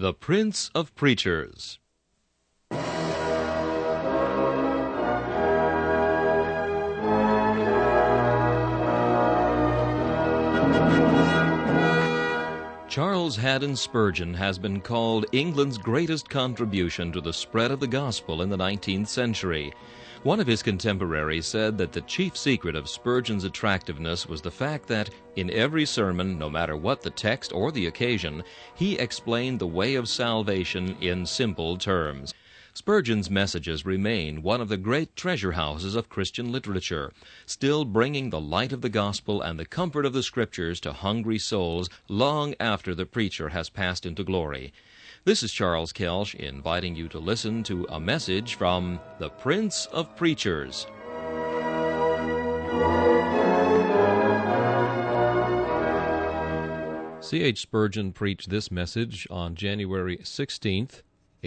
The Prince of Preachers. Charles Haddon Spurgeon has been called England's greatest contribution to the spread of the gospel in the 19th century. One of his contemporaries said that the chief secret of Spurgeon's attractiveness was the fact that, in every sermon, no matter what the text or the occasion, he explained the way of salvation in simple terms. Spurgeon's messages remain one of the great treasure houses of Christian literature, still bringing the light of the gospel and the comfort of the Scriptures to hungry souls long after the preacher has passed into glory. This is Charles Kelsch inviting you to listen to a message from the Prince of Preachers. C.H. Spurgeon preached this message on January 16th,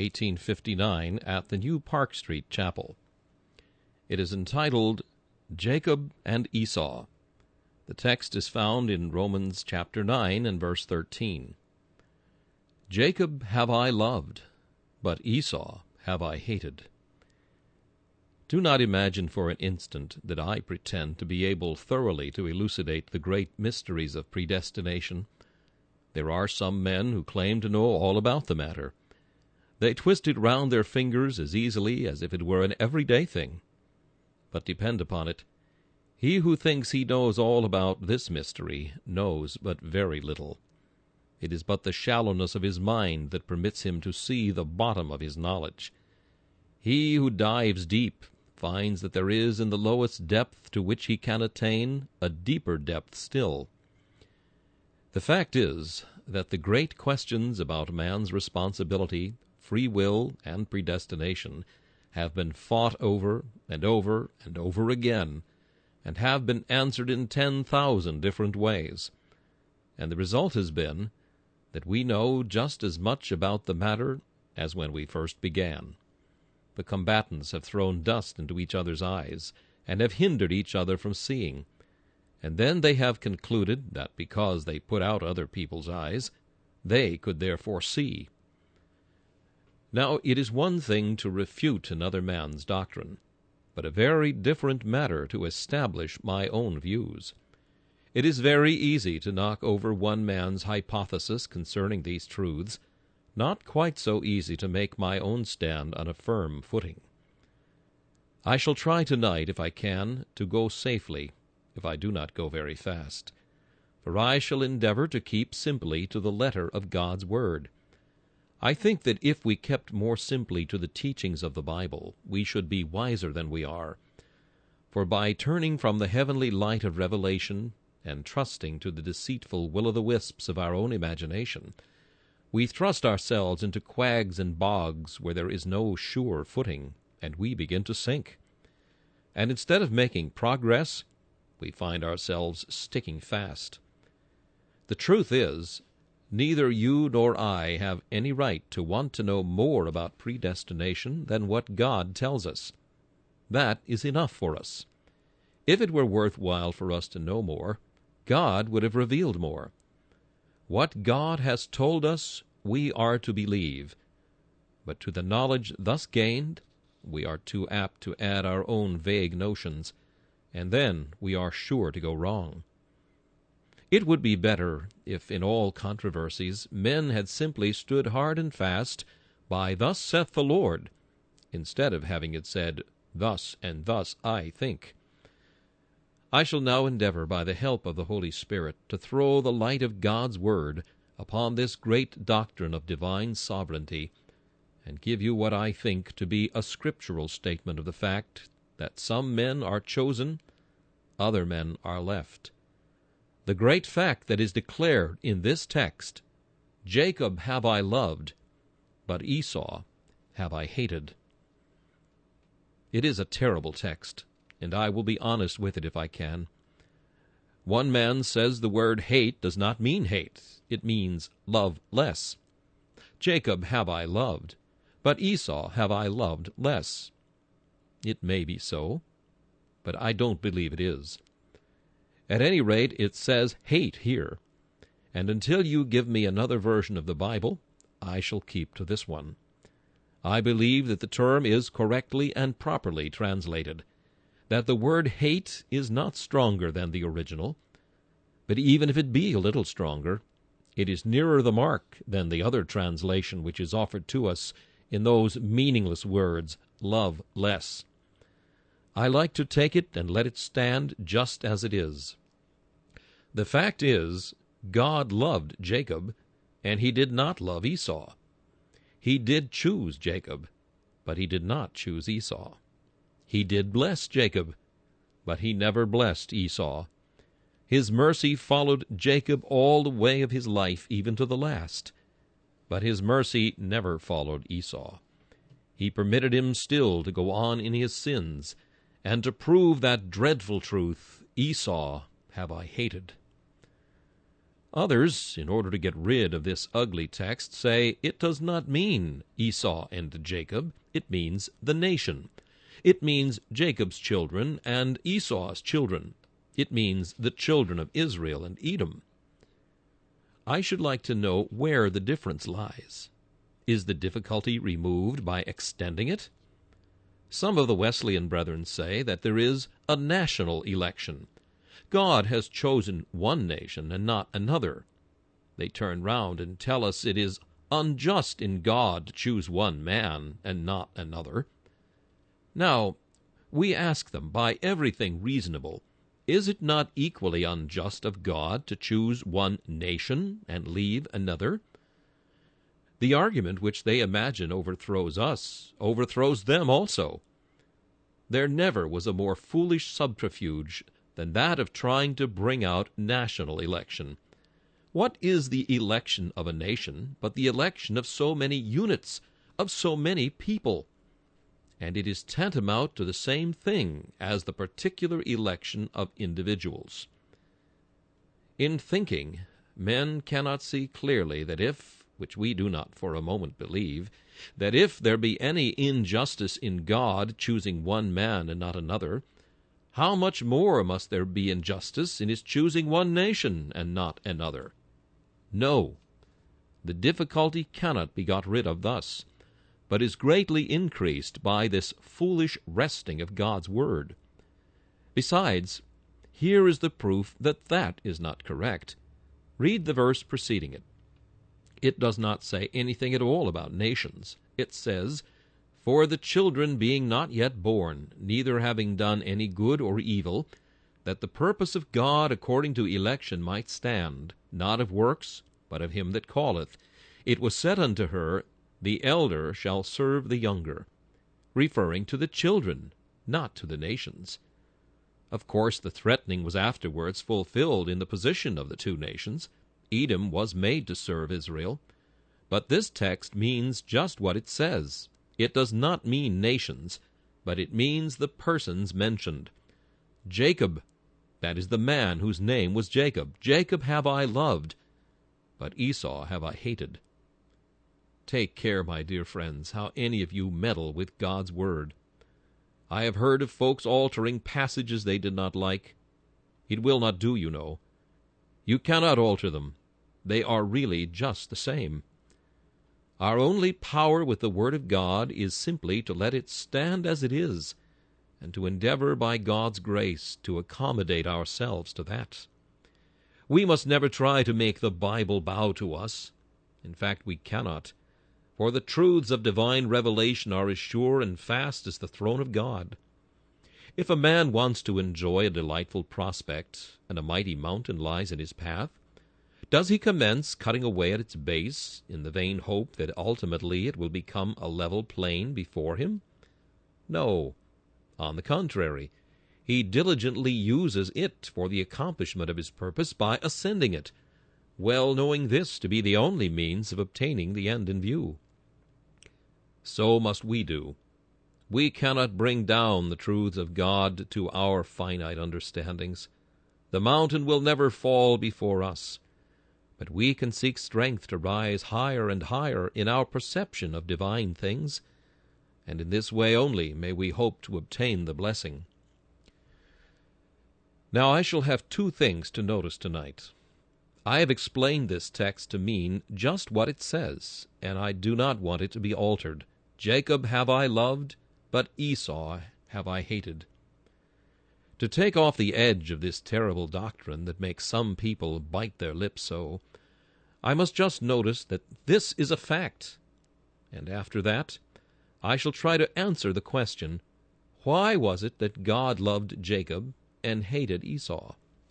1859, at the New Park Street Chapel. It is entitled, Jacob and Esau. The text is found in Romans chapter 9 and verse 13. Jacob have I loved, but Esau have I hated. Do not imagine for an instant that I pretend to be able thoroughly to elucidate the great mysteries of predestination. There are some men who claim to know all about the matter. They twist it round their fingers as easily as if it were an everyday thing. But depend upon it, he who thinks he knows all about this mystery knows but very little. It is but the shallowness of his mind that permits him to see the bottom of his knowledge. He who dives deep finds that there is in the lowest depth to which he can attain a deeper depth still. The fact is that the great questions about man's responsibility, free will, and predestination have been fought over and over and over again, and have been answered in 10,000 different ways. And the result has been that we know just as much about the matter as when we first began. The combatants have thrown dust into each other's eyes, and have hindered each other from seeing. And then they have concluded that because they put out other people's eyes, they could therefore see. Now, it is one thing to refute another man's doctrine, but a very different matter to establish my own views. It is very easy to knock over one man's hypothesis concerning these truths, not quite so easy to make my own stand on a firm footing. I shall try tonight, if I can, to go safely, if I do not go very fast, for I shall endeavor to keep simply to the letter of God's Word. I think that if we kept more simply to the teachings of the Bible, we should be wiser than we are. For by turning from the heavenly light of revelation and trusting to the deceitful will-o'-the-wisps of our own imagination, we thrust ourselves into quags and bogs where there is no sure footing, and we begin to sink. And instead of making progress, we find ourselves sticking fast. The truth is, neither you nor I have any right to want to know more about predestination than what God tells us. That is enough for us. If it were worthwhile for us to know more, God would have revealed more. What God has told us, we are to believe. But to the knowledge thus gained, we are too apt to add our own vague notions, and then we are sure to go wrong. It would be better if in all controversies men had simply stood hard and fast by "Thus saith the Lord," instead of having it said, "Thus and thus I think." I shall now endeavor, by the help of the Holy Spirit, to throw the light of God's Word upon this great doctrine of divine sovereignty, and give you what I think to be a scriptural statement of the fact that some men are chosen, other men are left. The great fact that is declared in this text, Jacob have I loved, but Esau have I hated. It is a terrible text, and I will be honest with it if I can. One man says the word hate does not mean hate. It means love less. Jacob have I loved, but Esau have I loved less. It may be so, but I don't believe it is. At any rate, it says hate here, and until you give me another version of the Bible, I shall keep to this one. I believe that the term is correctly and properly translated, that the word hate is not stronger than the original, but even if it be a little stronger, it is nearer the mark than the other translation which is offered to us in those meaningless words, love less. I like to take it and let it stand just as it is. The fact is, God loved Jacob, and he did not love Esau. He did choose Jacob, but he did not choose Esau. He did bless Jacob, but he never blessed Esau. His mercy followed Jacob all the way of his life, even to the last. But his mercy never followed Esau. He permitted him still to go on in his sins, and to prove that dreadful truth, Esau have I hated. Others, in order to get rid of this ugly text, say it does not mean Esau and Jacob, it means the nation. It means Jacob's children and Esau's children. It means the children of Israel and Edom. I should like to know where the difference lies. Is the difficulty removed by extending it? Some of the Wesleyan brethren say that there is a national election. God has chosen one nation and not another. They turn round and tell us it is unjust in God to choose one man and not another. Now, we ask them, by everything reasonable, is it not equally unjust of God to choose one nation and leave another? The argument which they imagine overthrows us overthrows them also. There never was a more foolish subterfuge than that of trying to bring out national election. What is the election of a nation but the election of so many units, of so many people? And it is tantamount to the same thing as the particular election of individuals. In thinking, men cannot see clearly that if, which we do not for a moment believe, that if there be any injustice in God choosing one man and not another, how much more must there be injustice in his choosing one nation and not another? No, the difficulty cannot be got rid of thus, but is greatly increased by this foolish wresting of God's word. Besides, here is the proof that that is not correct. Read the verse preceding it. It does not say anything at all about nations. It says, "For the children being not yet born, neither having done any good or evil, that the purpose of God according to election might stand, not of works, but of him that calleth. It was said unto her, The elder shall serve the younger," referring to the children, not to the nations. Of course, the threatening was afterwards fulfilled in the position of the two nations. Edom was made to serve Israel. But this text means just what it says. It does not mean nations, but it means the persons mentioned. Jacob, that is the man whose name was Jacob. Jacob have I loved, but Esau have I hated. Take care, my dear friends, how any of you meddle with God's word. I have heard of folks altering passages they did not like. It will not do, you know. You cannot alter them. They are really just the same. Our only power with the Word of God is simply to let it stand as it is, and to endeavor by God's grace to accommodate ourselves to that. We must never try to make the Bible bow to us. In fact, we cannot, for the truths of divine revelation are as sure and fast as the throne of God. If a man wants to enjoy a delightful prospect, and a mighty mountain lies in his path, does he commence cutting away at its base in the vain hope that ultimately it will become a level plain before him? No. On the contrary, he diligently uses it for the accomplishment of his purpose by ascending it, well knowing this to be the only means of obtaining the end in view. So must we do. We cannot bring down the truths of God to our finite understandings. The mountain will never fall before us. But we can seek strength to rise higher and higher in our perception of divine things, and in this way only may we hope to obtain the blessing. Now I shall have two things to notice tonight. I have explained this text to mean just what it says, and I do not want it to be altered. Jacob have I loved, but Esau have I hated. To take off the edge of this terrible doctrine that makes some people bite their lips so, I must just notice that this is a fact, and after that I shall try to answer the question, why was it that God loved Jacob and hated Esau?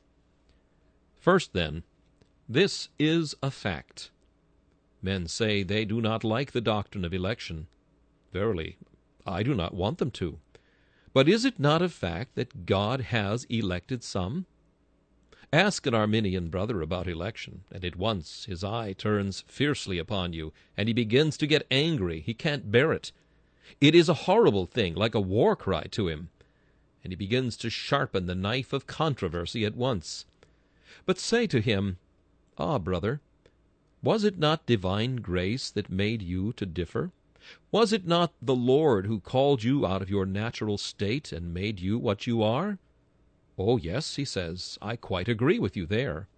First, then, this is a fact. Men say they do not like the doctrine of election. Verily, I do not want them to. But is it not a fact that God has elected some? Ask an Arminian brother about election, and at once his eye turns fiercely upon you, and he begins to get angry. He can't bear it. It is a horrible thing, like a war cry to him, and he begins to sharpen the knife of controversy at once. But say to him, "Ah, brother, was it not divine grace that made you to differ? Was it not the Lord who called you out of your natural state and made you what you are?" "Oh, yes," he says, "I quite agree with you there."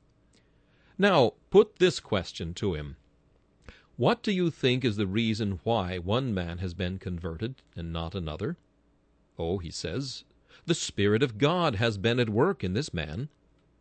Now, put this question to him. What do you think is the reason why one man has been converted and not another? "Oh," he says, "the Spirit of God has been at work in this man."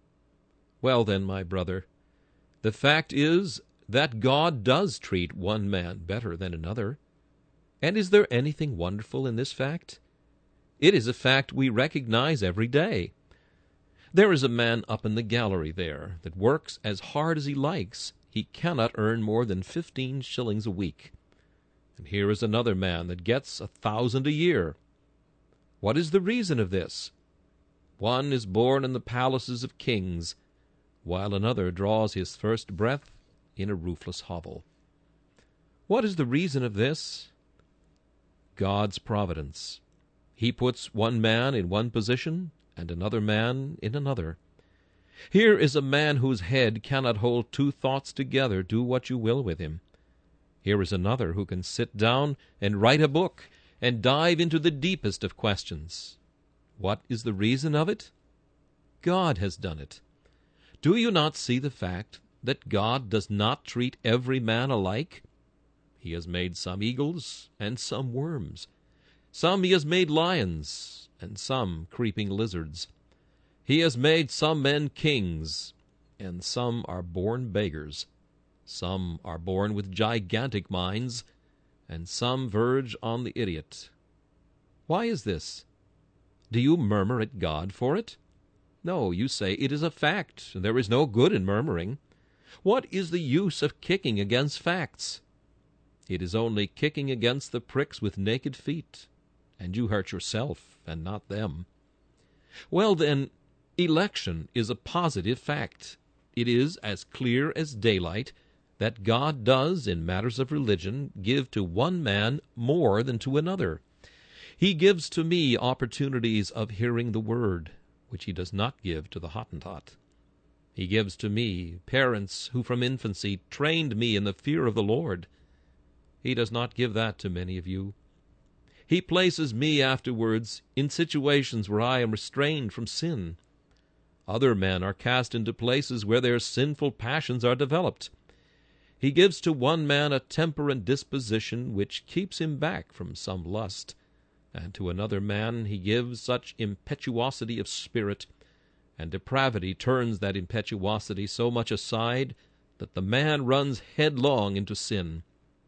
Well then, my brother, the fact is that God does treat one man better than another. And is there anything wonderful in this fact? It is a fact we recognize every day. There is a man up in the gallery there that works as hard as he likes. He cannot earn more than 15 shillings a week. And here is another man that gets 1,000 a year. What is the reason of this? One is born in the palaces of kings, while another draws his first breath in a roofless hovel. What is the reason of this? God's providence. He puts one man in one position and another man in another. Here is a man whose head cannot hold two thoughts together, do what you will with him. Here is another who can sit down and write a book and dive into the deepest of questions. What is the reason of it? God has done it. Do you not see the fact that God does not treat every man alike? He has made some eagles and some worms. Some he has made lions and some creeping lizards. He has made some men kings, and some are born beggars. Some are born with gigantic minds, and some verge on the idiot. Why is this? Do you murmur at God for it? No, you say it is a fact, and there is no good in murmuring. What is the use of kicking against facts? It is only kicking against the pricks with naked feet, and you hurt yourself and not them. Well then, election is a positive fact. It is as clear as daylight that God does, in matters of religion, give to one man more than to another. He gives to me opportunities of hearing the word, which he does not give to the Hottentot. He gives to me parents who from infancy trained me in the fear of the Lord. He does not give that to many of you. He places me afterwards in situations where I am restrained from sin. Other men are cast into places where their sinful passions are developed. He gives to one man a temper and disposition which keeps him back from some lust, and to another man he gives such impetuosity of spirit, and depravity turns that impetuosity so much aside that the man runs headlong into sin.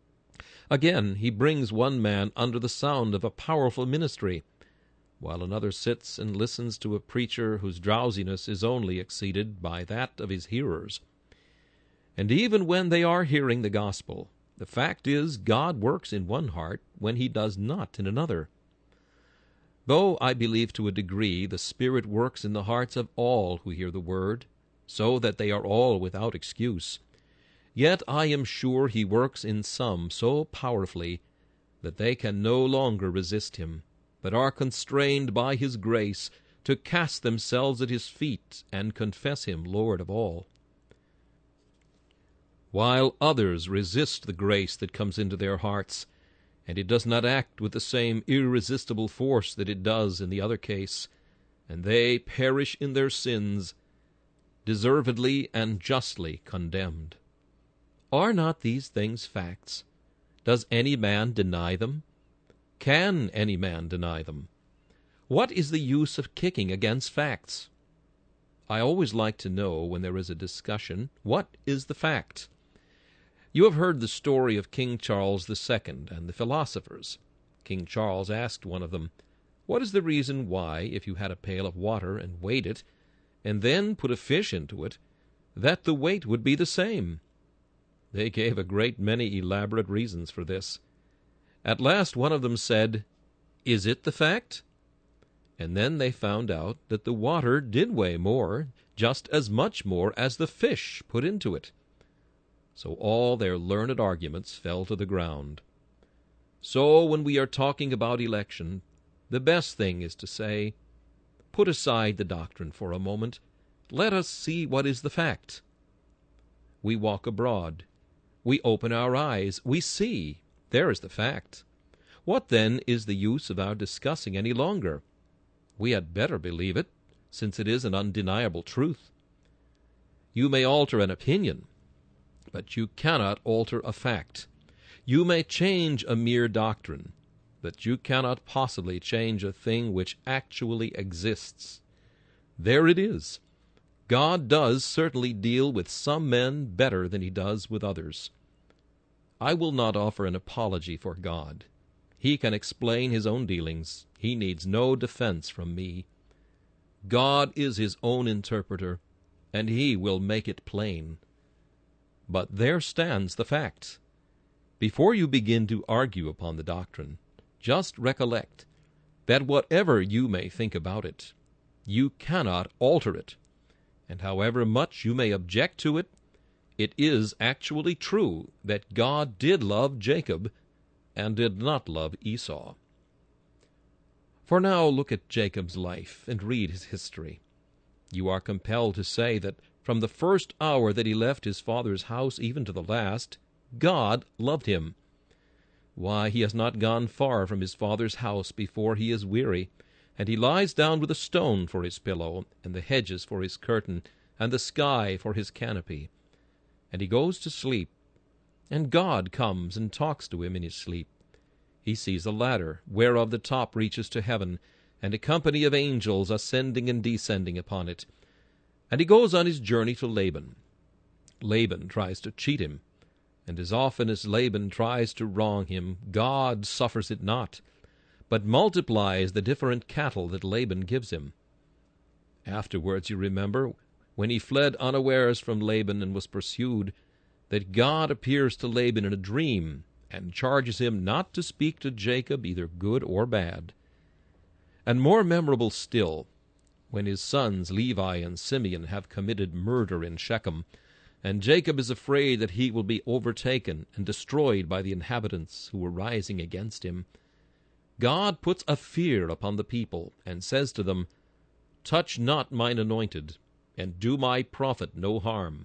Again, he brings one man under the sound of a powerful ministry, while another sits and listens to a preacher whose drowsiness is only exceeded by that of his hearers. And even when they are hearing the gospel, the fact is God works in one heart when he does not in another. Though I believe to a degree the Spirit works in the hearts of all who hear the word, so that they are all without excuse, yet I am sure he works in some so powerfully that they can no longer resist him, but are constrained by his grace to cast themselves at his feet and confess him Lord of all. While others resist the grace that comes into their hearts, and it does not act with the same irresistible force that it does in the other case, and they perish in their sins, deservedly and justly condemned. Are not these things facts? Does any man deny them? Can any man deny them? What is the use of kicking against facts? I always like to know, when there is a discussion, what is the fact? You have heard the story of King Charles II and the philosophers. King Charles asked one of them, "What is the reason why, if you had a pail of water and weighed it, and then put a fish into it, that the weight would be the same?" They gave a great many elaborate reasons for this. At last one of them said, "Is it the fact?" And then they found out that the water did weigh more, just as much more as the fish put into it. So all their learned arguments fell to the ground. So when we are talking about election, the best thing is to say, put aside the doctrine for a moment. Let us see what is the fact. We walk abroad. We open our eyes. We see. There is the fact. What then is the use of our discussing any longer? We had better believe it, since it is an undeniable truth. You may alter an opinion, but you cannot alter a fact. You may change a mere doctrine, but you cannot possibly change a thing which actually exists. There it is. God does certainly deal with some men better than he does with others. I will not offer an apology for God. He can explain his own dealings. He needs no defense from me. God is his own interpreter, and he will make it plain. But there stands the fact. Before you begin to argue upon the doctrine, just recollect that whatever you may think about it, you cannot alter it. And however much you may object to it, it is actually true that God did love Jacob and did not love Esau. For now look at Jacob's life and read his history. You are compelled to say that from the first hour that he left his father's house even to the last, God loved him. Why, he has not gone far from his father's house before he is weary, and he lies down with a stone for his pillow, and the hedges for his curtain, and the sky for his canopy. And he goes to sleep, and God comes and talks to him in his sleep. He sees a ladder, whereof the top reaches to heaven, and a company of angels ascending and descending upon it. And he goes on his journey to Laban. Laban tries to cheat him, and as often as Laban tries to wrong him, God suffers it not, but multiplies the different cattle that Laban gives him. Afterwards, you remember, when he fled unawares from Laban and was pursued, that God appears to Laban in a dream, and charges him not to speak to Jacob either good or bad. And more memorable still, when his sons Levi and Simeon have committed murder in Shechem, and Jacob is afraid that he will be overtaken and destroyed by the inhabitants who were rising against him, God puts a fear upon the people, and says to them, "Touch not mine anointed, and do my prophet no harm."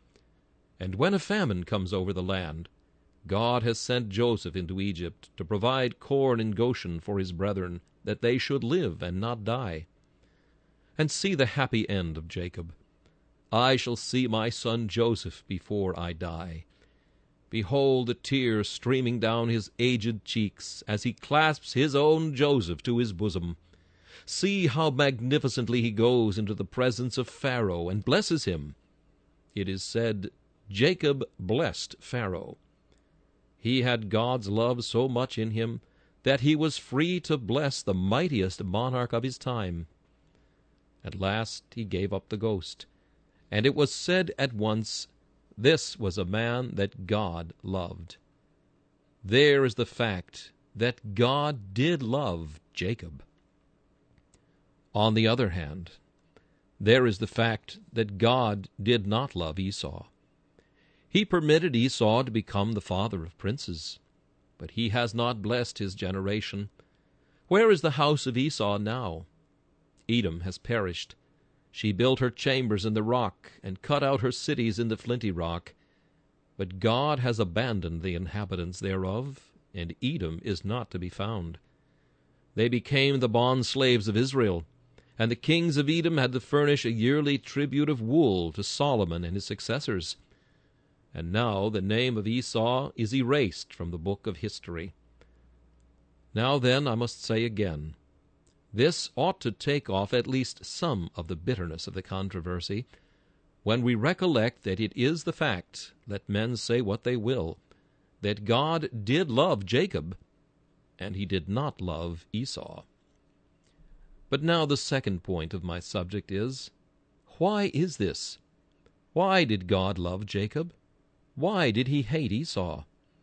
And when a famine comes over the land, God has sent Joseph into Egypt to provide corn in Goshen for his brethren, that they should live and not die. And see the happy end of Jacob. I shall see my son Joseph before I die. Behold the tears streaming down his aged cheeks as he clasps his own Joseph to his bosom. See how magnificently he goes into the presence of Pharaoh and blesses him. It is said, Jacob blessed Pharaoh. He had God's love so much in him that he was free to bless the mightiest monarch of his time. At last he gave up the ghost, and it was said at once, this was a man that God loved. There is the fact that God did love Jacob. On the other hand, there is the fact that God did not love Esau. He permitted Esau to become the father of princes, but he has not blessed his generation. Where is the house of Esau now? Edom has perished. She built her chambers in the rock, and cut out her cities in the flinty rock. But God has abandoned the inhabitants thereof, and Edom is not to be found. They became the bond slaves of Israel, and the kings of Edom had to furnish a yearly tribute of wool to Solomon and his successors. And now the name of Esau is erased from the book of history. Now then, I must say again, this ought to take off at least some of the bitterness of the controversy, when we recollect that it is the fact, let men say what they will, that God did love Jacob, and he did not love Esau. But now the second point of my subject is, why is this? Why did God love Jacob? Why did he hate Esau?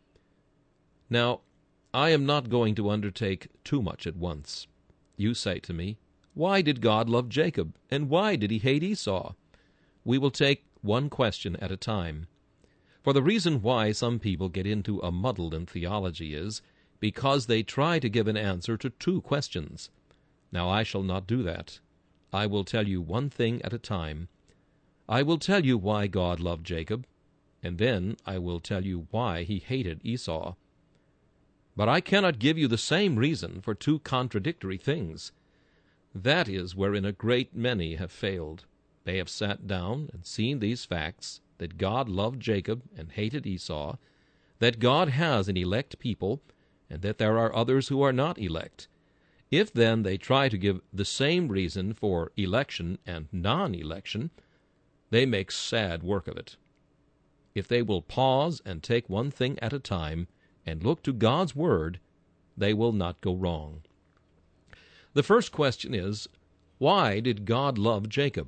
Now, I am not going to undertake too much at once. You say to me, why did God love Jacob, and why did he hate Esau? We will take one question at a time. For the reason why some people get into a muddle in theology is because they try to give an answer to two questions. Now I shall not do that. I will tell you one thing at a time. I will tell you why God loved Jacob, and then I will tell you why he hated Esau. But I cannot give you the same reason for two contradictory things. That is wherein a great many have failed. They have sat down and seen these facts, that God loved Jacob and hated Esau, that God has an elect people, and that there are others who are not elect. If then they try to give the same reason for election and non-election, they make sad work of it. If they will pause and take one thing at a time, and look to God's Word, they will not go wrong. The first question is, why did God love Jacob?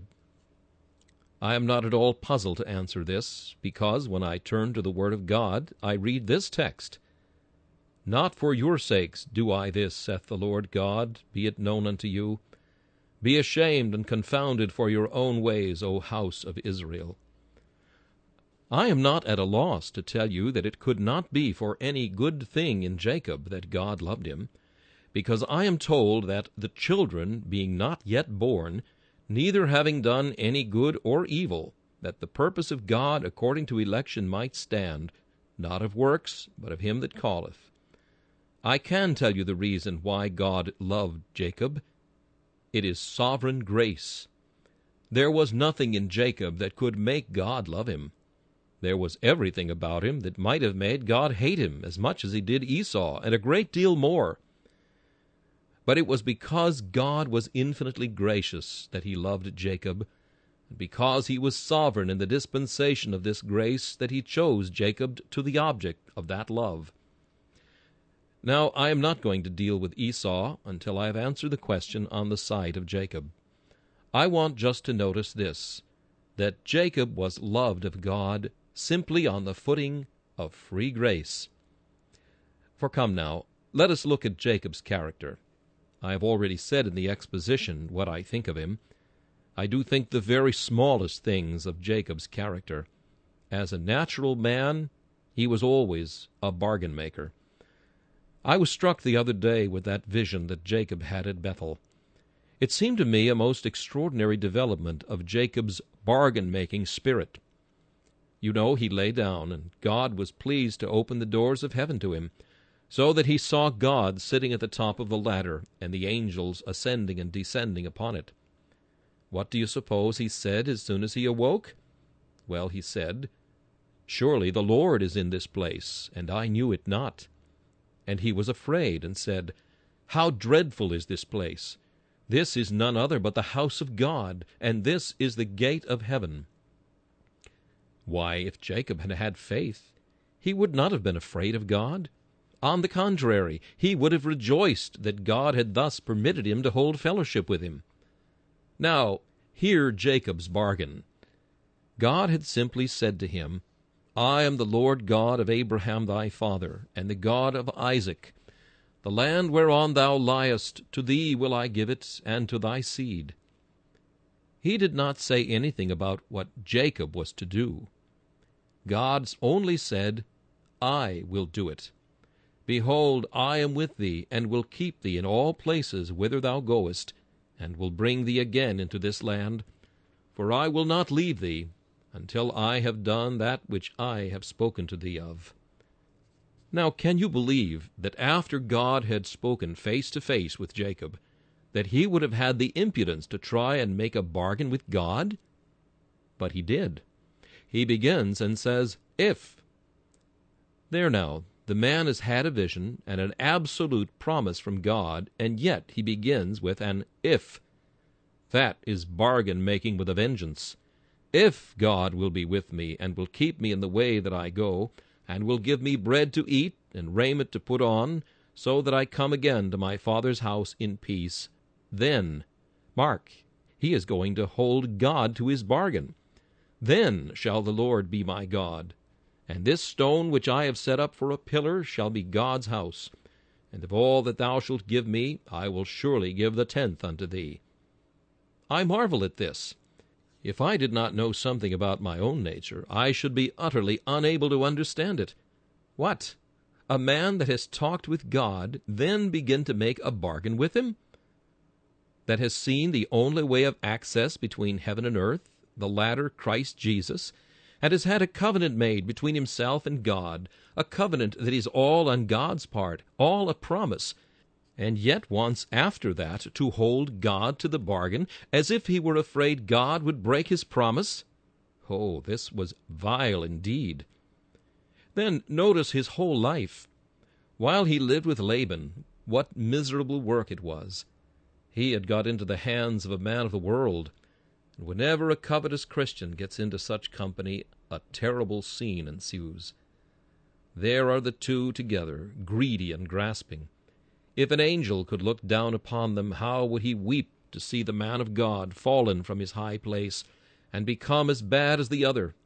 I am not at all puzzled to answer this, because when I turn to the Word of God, I read this text, "Not for your sakes do I this, saith the Lord God, be it known unto you. Be ashamed and confounded for your own ways, O house of Israel." I am not at a loss to tell you that it could not be for any good thing in Jacob that God loved him, because I am told that the children, being not yet born, neither having done any good or evil, that the purpose of God according to election might stand, not of works, but of him that calleth. I can tell you the reason why God loved Jacob. It is sovereign grace. There was nothing in Jacob that could make God love him. There was everything about him that might have made God hate him as much as he did Esau, and a great deal more. But it was because God was infinitely gracious that he loved Jacob, and because he was sovereign in the dispensation of this grace that he chose Jacob to the object of that love. Now, I am not going to deal with Esau until I have answered the question on the side of Jacob. I want just to notice this, that Jacob was loved of God simply on the footing of free grace. For come now, let us look at Jacob's character. I have already said in the exposition what I think of him. I do think the very smallest things of Jacob's character. As a natural man, he was always a bargain maker. I was struck the other day with that vision that Jacob had at Bethel. It seemed to me a most extraordinary development of Jacob's bargain-making spirit. You know, he lay down, and God was pleased to open the doors of heaven to him, so that he saw God sitting at the top of the ladder, and the angels ascending and descending upon it. What do you suppose he said as soon as he awoke? Well, he said, "Surely the Lord is in this place, and I knew it not." And he was afraid, and said, "How dreadful is this place! This is none other but the house of God, and this is the gate of heaven." Why, if Jacob had had faith, he would not have been afraid of God. On the contrary, he would have rejoiced that God had thus permitted him to hold fellowship with him. Now, hear Jacob's bargain. God had simply said to him, "I am the Lord God of Abraham thy father, and the God of Isaac. The land whereon thou liest, to thee will I give it, and to thy seed." He did not say anything about what Jacob was to do. God only said, "I will do it. Behold, I am with thee, and will keep thee in all places whither thou goest, and will bring thee again into this land. For I will not leave thee, until I have done that which I have spoken to thee of." Now, can you believe that after God had spoken face to face with Jacob, that he would have had the impudence to try and make a bargain with God? But he did. He begins and says, "if." There now, the man has had a vision and an absolute promise from God, and yet he begins with an "if." That is bargain making with a vengeance. If God will be with me, and will keep me in the way that I go, and will give me bread to eat and raiment to put on, so that I come again to my Father's house in peace, then, mark, he is going to hold God to his bargain. Then shall the Lord be my God, and this stone which I have set up for a pillar shall be God's house. And of all that thou shalt give me, I will surely give the 10th unto thee. I marvel at this. If I did not know something about my own nature, I should be utterly unable to understand it. What? A man that has talked with God then begin to make a bargain with him? That has seen the only way of access between heaven and earth, the latter Christ Jesus, and has had a covenant made between himself and God, a covenant that is all on God's part, all a promise, and yet wants after that to hold God to the bargain, as if he were afraid God would break his promise? Oh, this was vile indeed. Then notice his whole life. While he lived with Laban, what miserable work it was. He had got into the hands of a man of the world, and whenever a covetous Christian gets into such company, a terrible scene ensues. There are the two together, greedy and grasping. If an angel could look down upon them, how would he weep to see the man of God fallen from his high place, and become as bad as the other?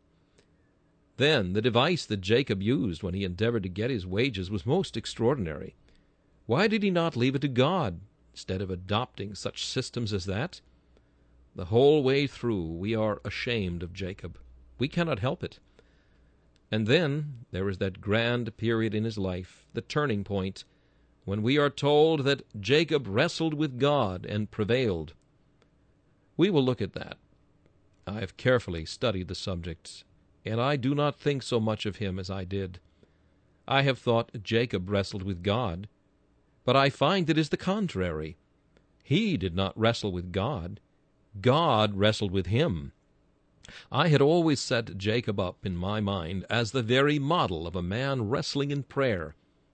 Then the device that Jacob used when he endeavored to get his wages was most extraordinary. Why did he not leave it to God, instead of adopting such systems as that? The whole way through we are ashamed of Jacob. We cannot help it. And then there is that grand period in his life, the turning point, when we are told that Jacob wrestled with God and prevailed. We will look at that. I have carefully studied the subject, and I do not think so much of him as I did. I have thought Jacob wrestled with God, but I find it is the contrary. He did not wrestle with God. God wrestled with him. I had always set Jacob up in my mind as the very model of a man wrestling in prayer.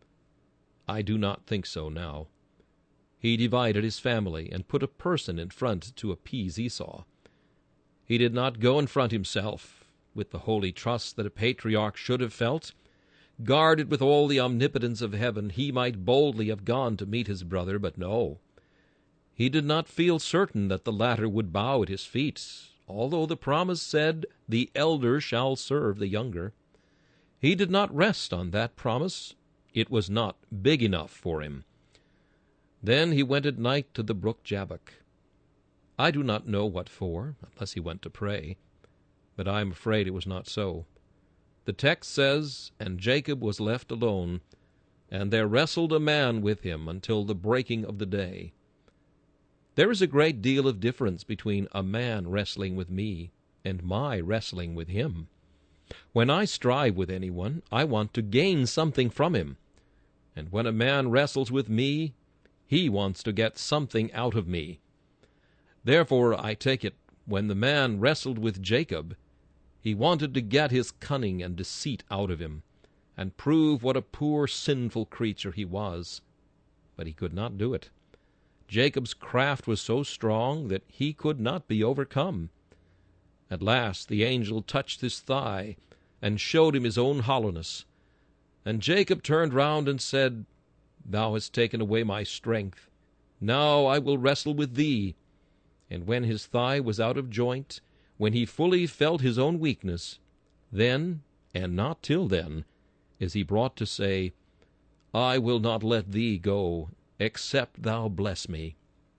I do not think so now. He divided his family and put a person in front to appease Esau. He did not go in front himself, with the holy trust that a patriarch should have felt. Guarded with all the omnipotence of heaven, he might boldly have gone to meet his brother, but no. He did not feel certain that the latter would bow at his feet, although the promise said, "The elder shall serve the younger." He did not rest on that promise. It was not big enough for him. Then he went at night to the brook Jabbok. I do not know what for, unless he went to pray, but I am afraid it was not so. The text says, "And Jacob was left alone, and there wrestled a man with him until the breaking of the day." There is a great deal of difference between a man wrestling with me and my wrestling with him. When I strive with anyone, I want to gain something from him. And when a man wrestles with me, he wants to get something out of me. Therefore, I take it, when the man wrestled with Jacob, he wanted to get his cunning and deceit out of him, and prove what a poor sinful creature he was. But he could not do it. Jacob's craft was so strong that he could not be overcome. At last the angel touched his thigh and showed him his own hollowness. And Jacob turned round and said, "Thou hast taken away my strength. Now I will wrestle with thee." And when his thigh was out of joint, when he fully felt his own weakness, then, and not till then, is he brought to say, "I will not let thee go, except thou bless me."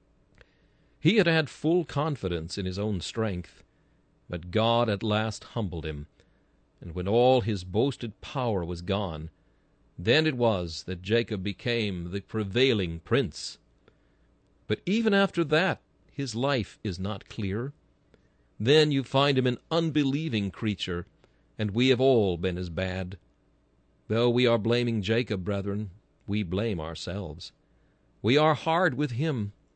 He had had full confidence in his own strength, but God at last humbled him, and when all his boasted power was gone, then it was that Jacob became the prevailing prince. But even after that, his life is not clear. Then you find him an unbelieving creature, and we have all been as bad. Though we are blaming Jacob, brethren, we blame ourselves. We are hard with him,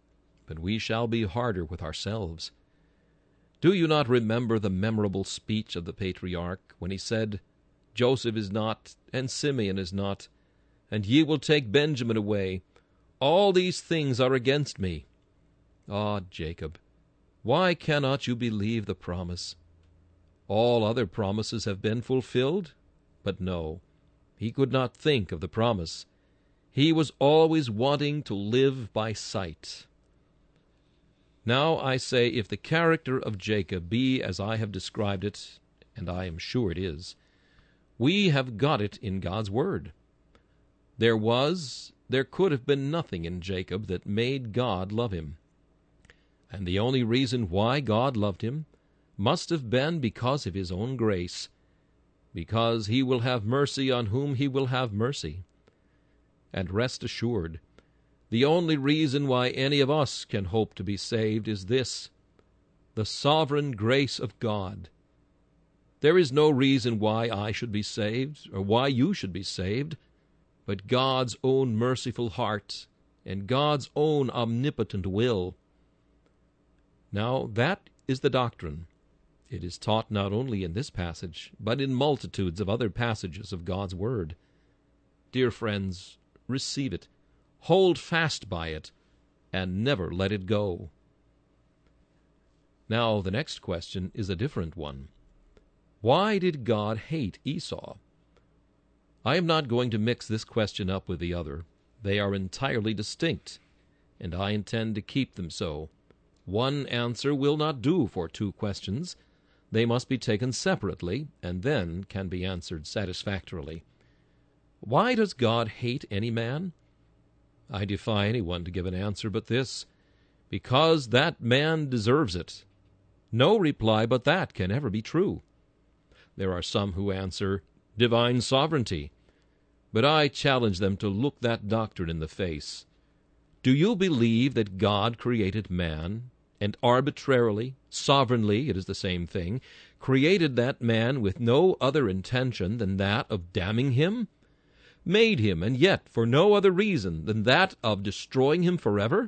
but we shall be harder with ourselves. Do you not remember the memorable speech of the patriarch when he said, Joseph is not, and Simeon is not, and ye will take Benjamin away. All these things are against me. Ah, Jacob, why cannot you believe the promise? All other promises have been fulfilled, but no, he could not think of the promise. He was always wanting to live by sight. Now I say, if the character of Jacob be as I have described it, and I am sure it is, we have got it in God's Word. There could have been nothing in Jacob that made God love him. And the only reason why God loved him must have been because of his own grace, because he will have mercy on whom he will have mercy. And rest assured, the only reason why any of us can hope to be saved is this: the sovereign grace of God. There is no reason why I should be saved, or why you should be saved, but God's own merciful heart and God's own omnipotent will. Now that is the doctrine. It is taught not only in this passage, but in multitudes of other passages of God's Word. Dear friends, receive it, hold fast by it, and never let it go. Now the next question is a different one. Why did God hate Esau? I am not going to mix this question up with the other. They are entirely distinct, and I intend to keep them so. One answer will not do for two questions. They must be taken separately, and then can be answered satisfactorily. Why does God hate any man? I defy anyone to give an answer but this: because that man deserves it. No reply but that can ever be true. There are some who answer, divine sovereignty, but I challenge them to look that doctrine in the face. Do you believe that God created man, and arbitrarily, sovereignly, it is the same thing, created that man with no other intention than that of damning him? Made him, and yet for no other reason than that of destroying him forever?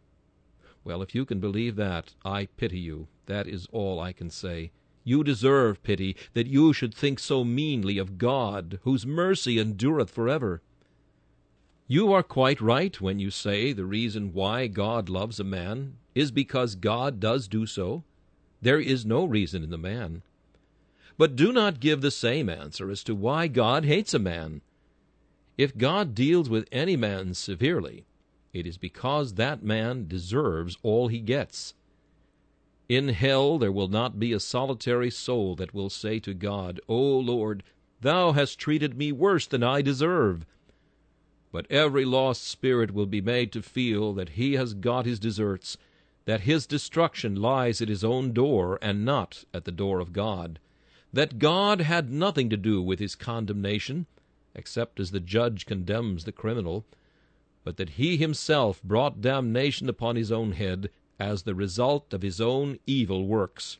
Well, if you can believe that, I pity you. That is all I can say. You deserve pity, that you should think so meanly of God, whose mercy endureth forever. You are quite right when you say the reason why God loves a man is because God does do so. There is no reason in the man. But do not give the same answer as to why God hates a man. If God deals with any man severely, it is because that man deserves all he gets. In hell there will not be a solitary soul that will say to God, O Lord, thou hast treated me worse than I deserve. But every lost spirit will be made to feel that he has got his deserts, that his destruction lies at his own door and not at the door of God, that God had nothing to do with his condemnation, except as the judge condemns the criminal, but that he himself brought damnation upon his own head as the result of his own evil works.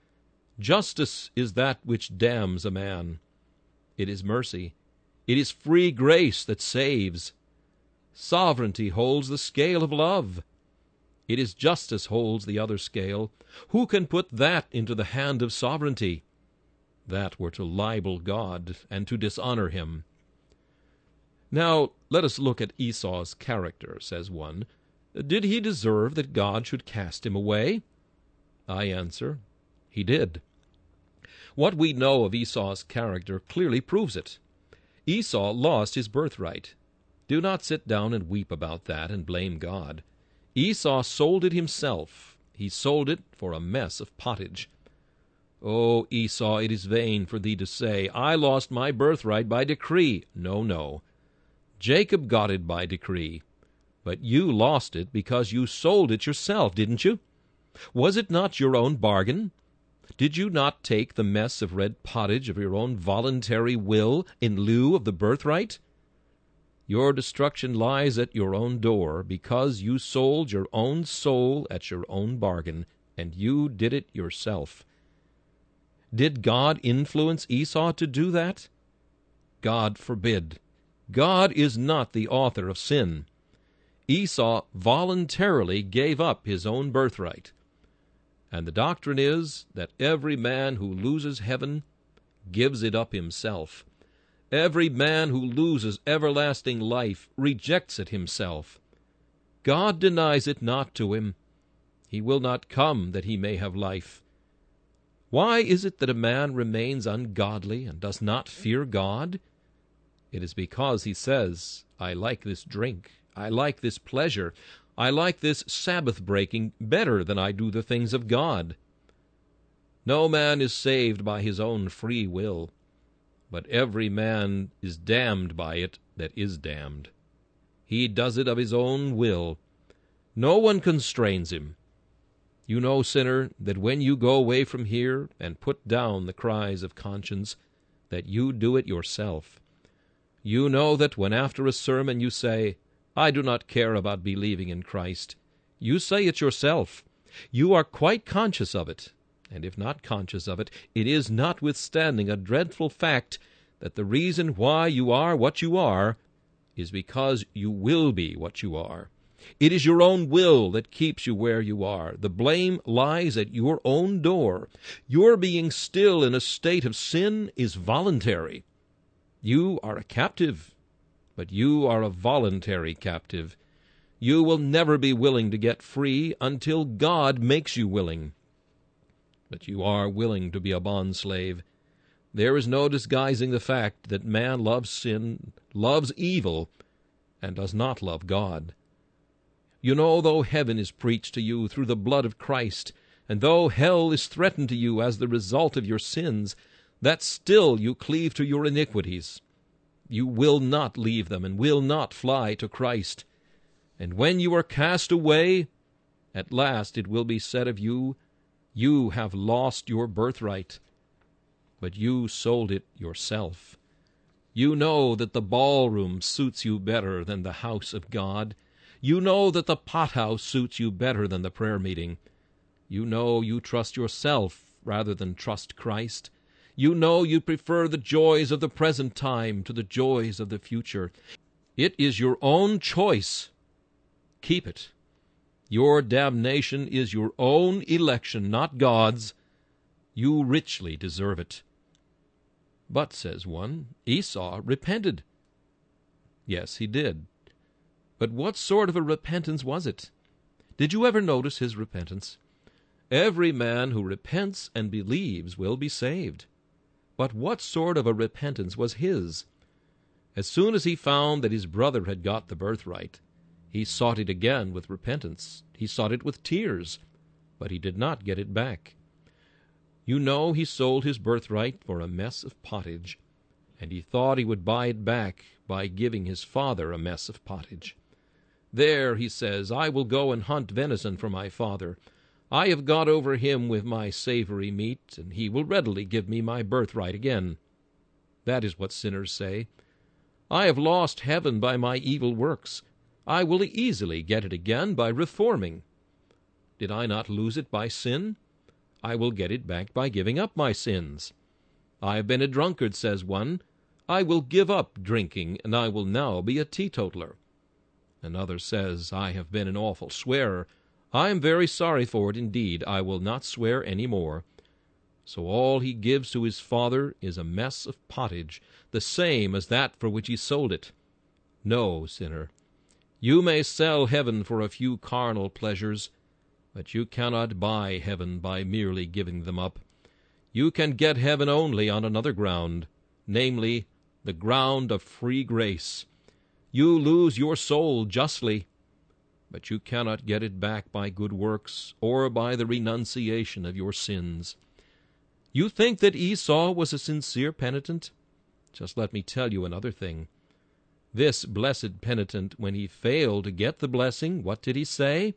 Justice is that which damns a man. It is mercy. It is free grace that saves. Sovereignty holds the scale of love. It is justice holds the other scale. Who can put that into the hand of sovereignty? That were to libel God and to dishonor him. Now let us look at Esau's character, says one. Did he deserve that God should cast him away? I answer, he did. What we know of Esau's character clearly proves it. Esau lost his birthright. Do not sit down and weep about that and blame God. Esau sold it himself. He sold it for a mess of pottage. Oh, Esau, it is vain for thee to say, I lost my birthright by decree. No, no. Jacob got it by decree. But you lost it because you sold it yourself, didn't you? Was it not your own bargain? Did you not take the mess of red pottage of your own voluntary will in lieu of the birthright? Your destruction lies at your own door because you sold your own soul at your own bargain, and you did it yourself. Did God influence Esau to do that? God forbid. God is not the author of sin. Esau voluntarily gave up his own birthright. And the doctrine is that every man who loses heaven gives it up himself. Every man who loses everlasting life rejects it himself. God denies it not to him. He will not come that he may have life. Why is it that a man remains ungodly and does not fear God? It is because he says, I like this drink, I like this pleasure, I like this Sabbath-breaking better than I do the things of God. No man is saved by his own free will, but every man is damned by it that is damned. He does it of his own will. No one constrains him. You know, sinner, that when you go away from here and put down the cries of conscience, that you do it yourself. You know that when after a sermon you say, I do not care about believing in Christ, you say it yourself. You are quite conscious of it, and if not conscious of it, it is notwithstanding a dreadful fact that the reason why you are what you are is because you will be what you are. It is your own will that keeps you where you are. The blame lies at your own door. Your being still in a state of sin is voluntary. You are a captive, but you are a voluntary captive. You will never be willing to get free until God makes you willing. But you are willing to be a bondslave. There is no disguising the fact that man loves sin, loves evil, and does not love God. You know, though heaven is preached to you through the blood of Christ, and though hell is threatened to you as the result of your sins, that still you cleave to your iniquities. You will not leave them, and will not fly to Christ. And when you are cast away, at last it will be said of you, you have lost your birthright, but you sold it yourself. You know that the ballroom suits you better than the house of God. You know that the pothouse suits you better than the prayer meeting. You know you trust yourself rather than trust Christ. You know you prefer the joys of the present time to the joys of the future. It is your own choice. Keep it. Your damnation is your own election, not God's. You richly deserve it. But, says one, Esau repented. Yes, he did. But what sort of a repentance was it? Did you ever notice his repentance? Every man who repents and believes will be saved. But what sort of a repentance was his? As soon as he found that his brother had got the birthright, he sought it again with repentance. He sought it with tears, but he did not get it back. You know he sold his birthright for a mess of pottage, and he thought he would buy it back by giving his father a mess of pottage. There, he says, I will go and hunt venison for my father. I have got over him with my savory meat, and he will readily give me my birthright again. That is what sinners say. I have lost heaven by my evil works. I will easily get it again by reforming. Did I not lose it by sin? I will get it back by giving up my sins. I have been a drunkard, says one. I will give up drinking, and I will now be a teetotaler. Another says, I have been an awful swearer. I am very sorry for it indeed. I will not swear any more. So all he gives to his father is a mess of pottage, the same as that for which he sold it. No, sinner, you may sell heaven for a few carnal pleasures, but you cannot buy heaven by merely giving them up. You can get heaven only on another ground, namely, the ground of free grace. You lose your soul justly, but you cannot get it back by good works or by the renunciation of your sins. You think that Esau was a sincere penitent? Just let me tell you another thing. This blessed penitent, when he failed to get the blessing, what did he say?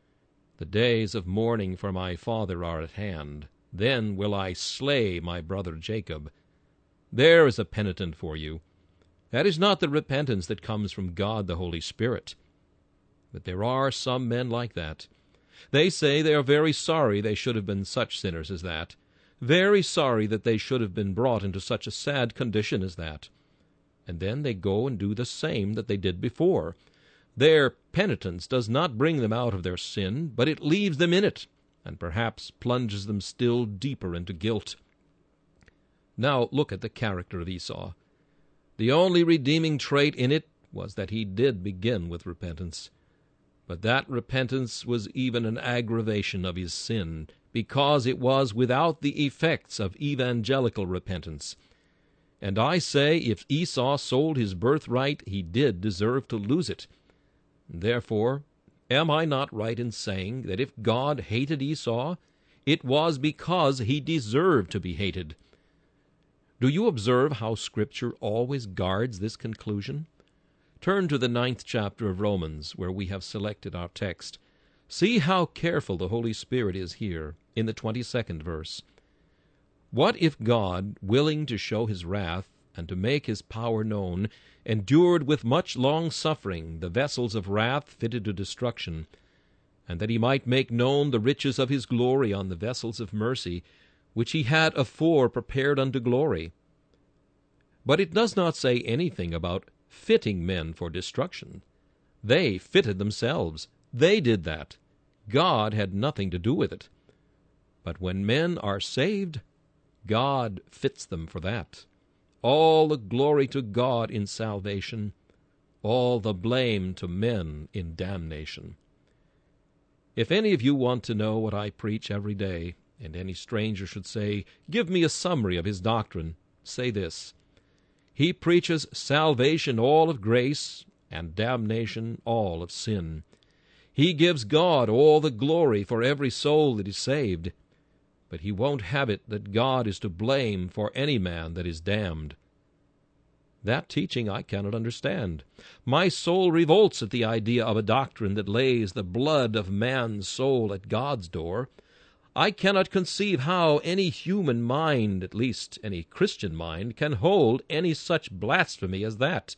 The days of mourning for my father are at hand. Then will I slay my brother Jacob. There is a penitent for you. That is not the repentance that comes from God the Holy Spirit. But there are some men like that. They say they are very sorry they should have been such sinners as that, very sorry that they should have been brought into such a sad condition as that. And then they go and do the same that they did before. Their penitence does not bring them out of their sin, but it leaves them in it, and perhaps plunges them still deeper into guilt. Now look at the character of Esau. The only redeeming trait in it was that he did begin with repentance. But that repentance was even an aggravation of his sin, because it was without the effects of evangelical repentance. And I say, if Esau sold his birthright, he did deserve to lose it. Therefore, am I not right in saying that if God hated Esau, it was because he deserved to be hated? Do you observe how Scripture always guards this conclusion? Turn to the 9th chapter of Romans, where we have selected our text. See how careful the Holy Spirit is here, in the 22nd verse. What if God, willing to show his wrath, and to make his power known, endured with much long-suffering the vessels of wrath fitted to destruction, and that he might make known the riches of his glory on the vessels of mercy, which he had afore prepared unto glory? But it does not say anything about fitting men for destruction. They fitted themselves. They did that. God had nothing to do with it. But when men are saved, God fits them for that. All the glory to God in salvation, all the blame to men in damnation. If any of you want to know what I preach every day, and any stranger should say, "Give me a summary of his doctrine," say this: he preaches salvation all of grace, and damnation all of sin. He gives God all the glory for every soul that is saved, but he won't have it that God is to blame for any man that is damned. That teaching I cannot understand. My soul revolts at the idea of a doctrine that lays the blood of man's soul at God's door. I cannot conceive how any human mind, at least any Christian mind, can hold any such blasphemy as that.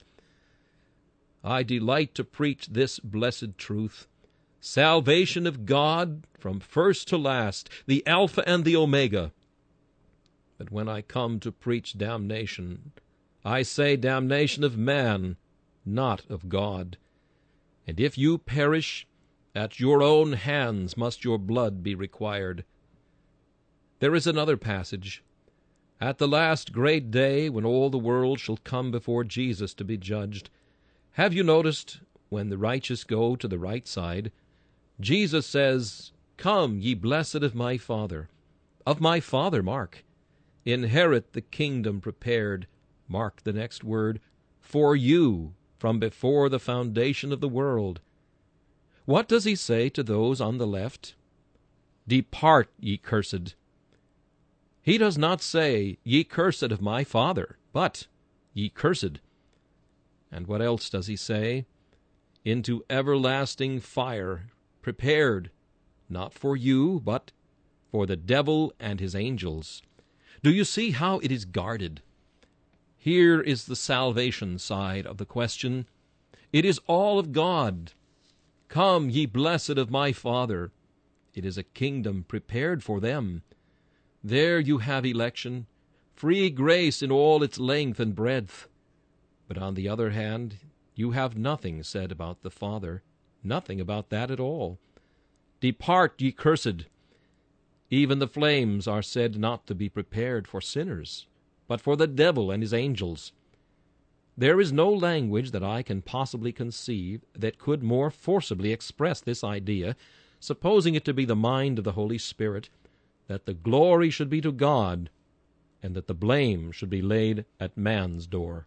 I delight to preach this blessed truth: salvation of God from first to last, the Alpha and the Omega. But when I come to preach damnation, I say damnation of man, not of God. And if you perish, at your own hands must your blood be required. There is another passage. At the last great day, when all the world shall come before Jesus to be judged, have you noticed, when the righteous go to the right side, Jesus says, "Come, ye blessed of my Father." Of my Father, mark. Inherit the kingdom prepared, mark the next word, for you from before the foundation of the world. What does he say to those on the left? Depart, ye cursed. He does not say, ye cursed of my Father, but ye cursed. And what else does he say? Into everlasting fire, prepared, not for you, but for the devil and his angels. Do you see how it is guarded? Here is the salvation side of the question. It is all of God. Come, ye blessed of my Father. It is a kingdom prepared for them. There you have election, free grace in all its length and breadth. But on the other hand, you have nothing said about the Father, nothing about that at all. Depart, ye cursed. Even the flames are said not to be prepared for sinners, but for the devil and his angels. There is no language that I can possibly conceive that could more forcibly express this idea, supposing it to be the mind of the Holy Spirit, that the glory should be to God, and that the blame should be laid at man's door.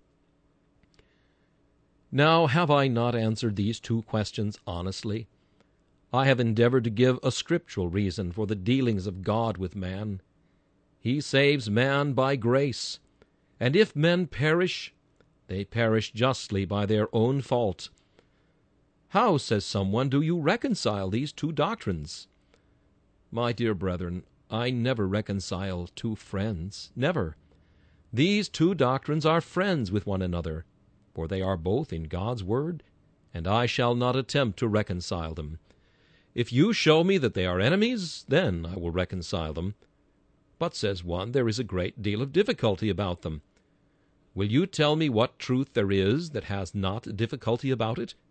Now, have I not answered these two questions honestly? I have endeavored to give a scriptural reason for the dealings of God with man. He saves man by grace, and if men perish, they perish justly by their own fault. How, says someone, do you reconcile these two doctrines? My dear brethren, I never reconcile two friends, never. These two doctrines are friends with one another, for they are both in God's Word, and I shall not attempt to reconcile them. If you show me that they are enemies, then I will reconcile them. But, says one, there is a great deal of difficulty about them. Will you tell me what truth there is that has not difficulty about it?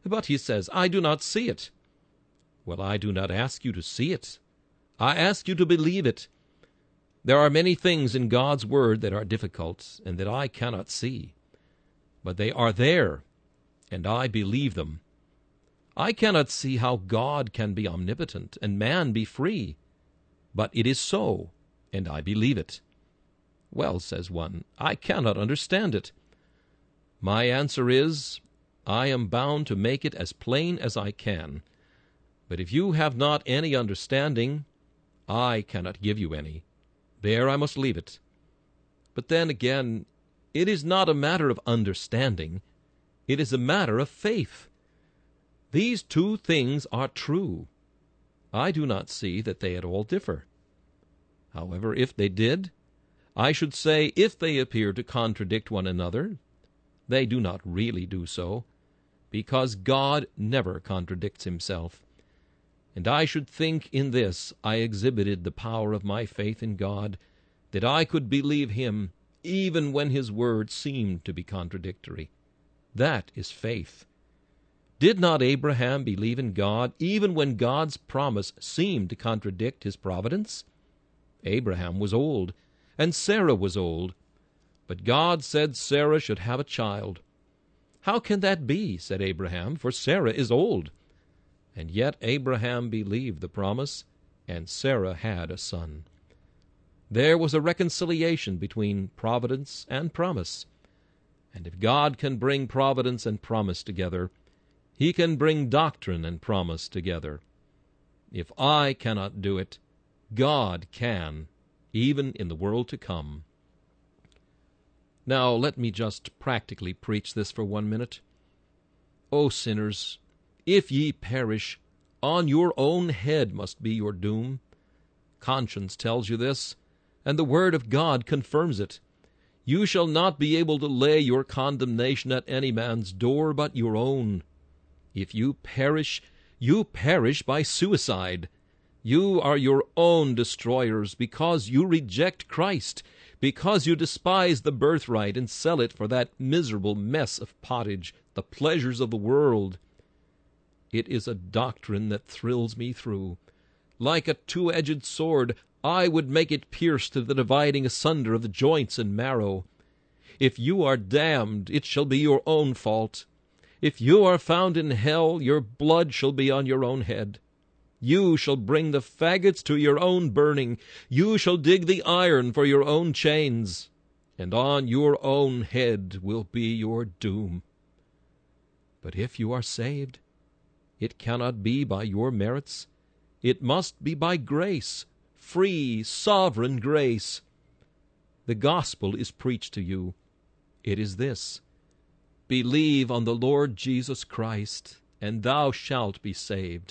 But he says, I do not see it. Well, I do not ask you to see it. I ask you to believe it. There are many things in God's Word that are difficult and that I cannot see. But they are there, and I believe them. I cannot see how God can be omnipotent and man be free. But it is so, and I believe it. Well, says one, I cannot understand it. My answer is, I am bound to make it as plain as I can. But if you have not any understanding, I cannot give you any. There I must leave it. But then again, it is not a matter of understanding. It is a matter of faith. These two things are true. I do not see that they at all differ. However, if they did, I should say if they appear to contradict one another, they do not really do so, because God never contradicts himself. And I should think in this I exhibited the power of my faith in God, that I could believe him even when his word seemed to be contradictory. That is faith. Did not Abraham believe in God even when God's promise seemed to contradict his providence? Abraham was old, and Sarah was old, but God said Sarah should have a child. How can that be, said Abraham, for Sarah is old? And yet Abraham believed the promise, and Sarah had a son. There was a reconciliation between providence and promise. And if God can bring providence and promise together, he can bring doctrine and promise together. If I cannot do it, God can, even in the world to come. Now let me just practically preach this for 1 minute. O sinners, if ye perish, on your own head must be your doom. Conscience tells you this, and the Word of God confirms it. You shall not be able to lay your condemnation at any man's door but your own. If you perish by suicide. You are your own destroyers because you reject Christ, because you despise the birthright and sell it for that miserable mess of pottage, the pleasures of the world. It is a doctrine that thrills me through. Like a two-edged sword, I would make it pierce to the dividing asunder of the joints and marrow. If you are damned, it shall be your own fault. If you are found in hell, your blood shall be on your own head. You shall bring the faggots to your own burning. You shall dig the iron for your own chains. And on your own head will be your doom. But if you are saved, it cannot be by your merits. It must be by grace, free, sovereign grace. The gospel is preached to you. It is this: believe on the Lord Jesus Christ, and thou shalt be saved.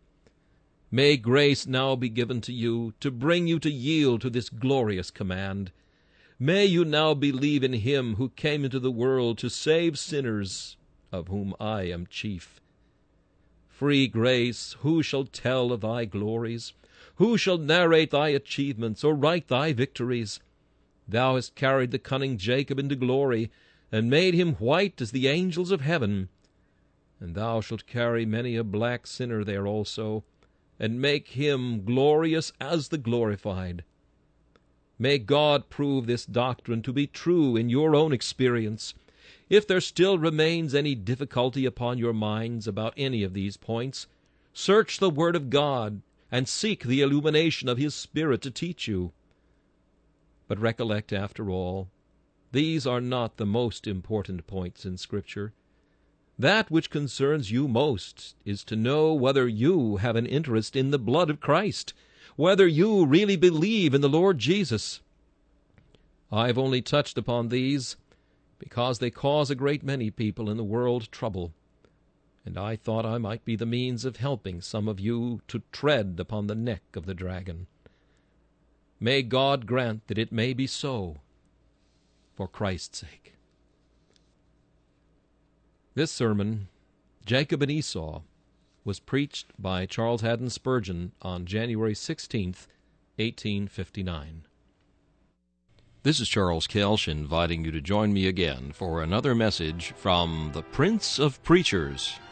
May grace now be given to you to bring you to yield to this glorious command. May you now believe in him who came into the world to save sinners, of whom I am chief. Free grace, who shall tell of thy glories? Who shall narrate thy achievements or write thy victories? Thou hast carried the cunning Jacob into glory, and made him white as the angels of heaven. And thou shalt carry many a black sinner there also, and make him glorious as the glorified. May God prove this doctrine to be true in your own experience. If there still remains any difficulty upon your minds about any of these points, search the Word of God and seek the illumination of His Spirit to teach you. But recollect, after all, these are not the most important points in Scripture. That which concerns you most is to know whether you have an interest in the blood of Christ, whether you really believe in the Lord Jesus. I have only touched upon these because they cause a great many people in the world trouble, and I thought I might be the means of helping some of you to tread upon the neck of the dragon. May God grant that it may be so, for Christ's sake. This sermon, Jacob and Esau, was preached by Charles Haddon Spurgeon on January 16th, 1859. This is Charles Kelsch inviting you to join me again for another message from the Prince of Preachers.